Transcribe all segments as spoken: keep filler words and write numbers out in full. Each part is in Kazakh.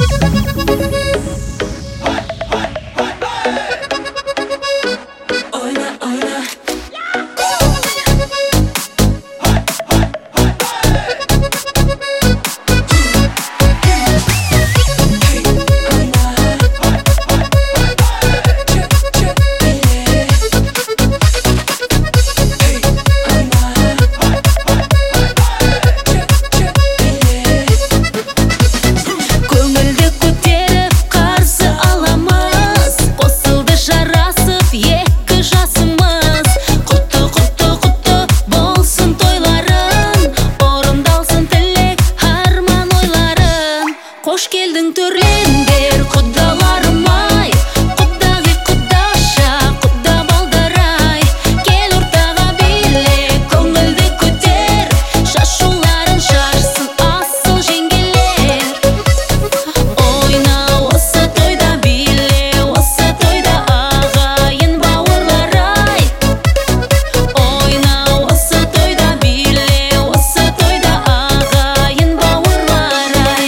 Қош келдің төрлендер, құдаларым ай, құдағи құдаша, құда балдар-ай. Кел ортаға биле, көңілді көтер, шашуларын шашсын асыл жеңгелер. Ойна осы тойда биле, осы тойда ағайын бауырлар-ай. Ойна осы тойда биле, осы тойда ағайын бауырлар-ай.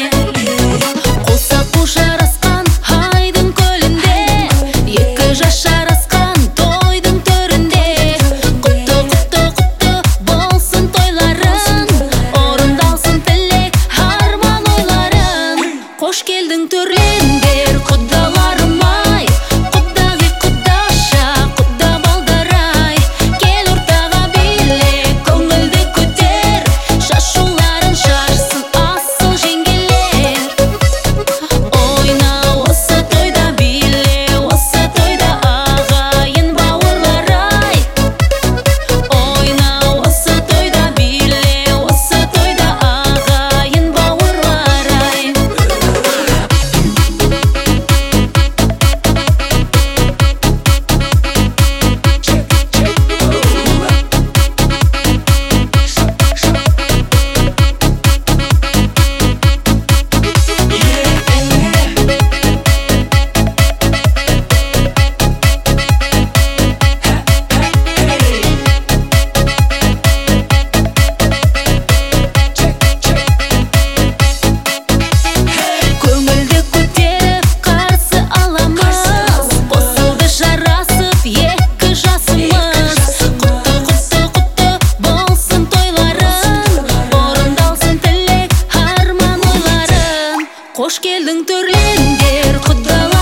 Жарасқан айдың көлінде, екі жас жарасқан тойдың төрінде. Құтты, құтты, құтты болсын тойларың, орындалсын тілек, арман ойларың. Қош келдің төрлендер, құдаларым ай, құдағи құдаша, құда балдар-ай. Кел ортаға биле, көңілді көтер, шашуларын шашсын асыл жеңгелер. Ойна осы тойда биле, осы тойда ағайын бауырлар-ай. Ойна осы тойда биле, осы тойда ағайын бауырлар-ай. Көңілді көтеріп қарсы аламыз, қосылды жарасып екі жасымыз. Құтты, құтты, құтты болсын тойларың, орындалсын тілек, арман ойларың. Қош келдің төрлендер, құдалар